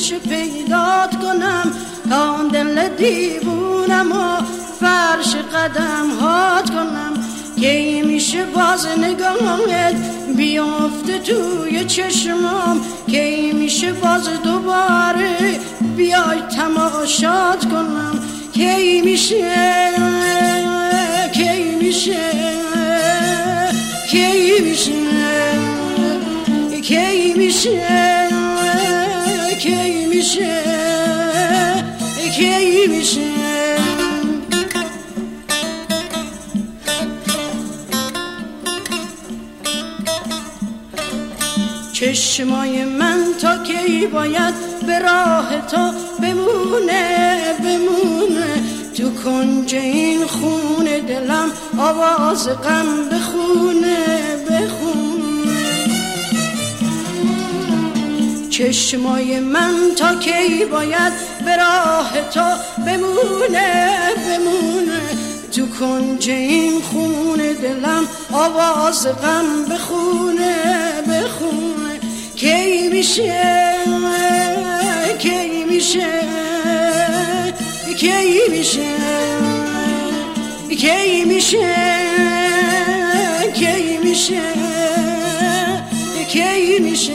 میشه پیدات کنم تا دل دیوونم و فرش قدم هات کنم کی میشه باز نگاهت بیافته توی چشمام کی میشه باز دوباره بیای تماشات کنم کی میشه کی میشه کی میشه کی میشه کی میشه کی میشه چشمای من تا کی باید به راه تو بمونه تو کنج این خونه دلم آواز غم بخونه چشمای من تا کی باید به راه تو بمونه تو کنج این خونه دلم آواز غم بخونه کی میشه کی میشه کی میشه کی میشه کی میشه کی میشه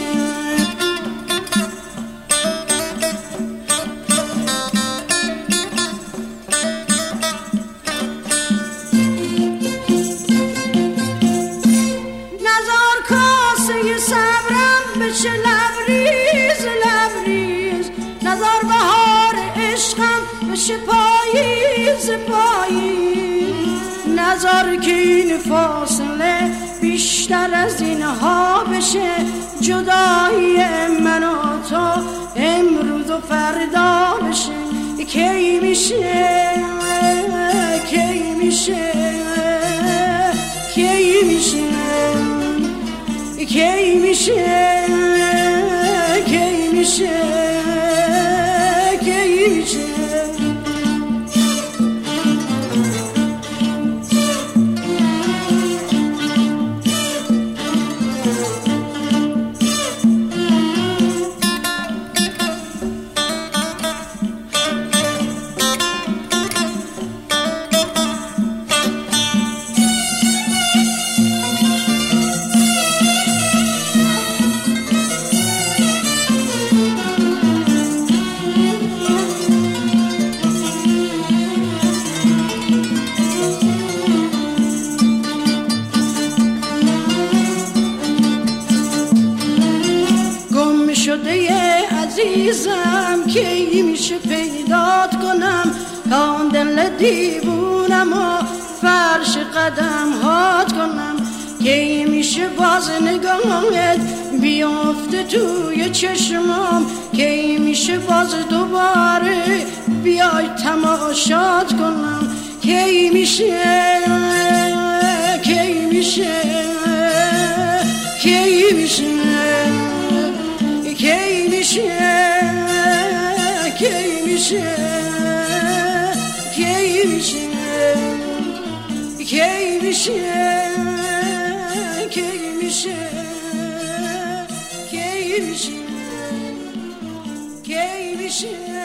بشه لبریز نظر بهار عشقم بشه پاییز نظر که این فاصله بیشتر از اینها بشه جدایی من و تو امروز و فردا بشه کی میشه کی میشه کی میشه کی میشه کی میشه کی میشه شده عزیزم کی میشه پیدات کنم تا دل دیوونم و فرش قدم هات کنم کی میشه باز نگاهت بیافته توی چشمام کی میشه باز دوباره بیای تماشات کنم کی میشه کی میشه کی میشه کی میشه کی میشه کی میشه کی میشه کی میشه کی میشه کی میشه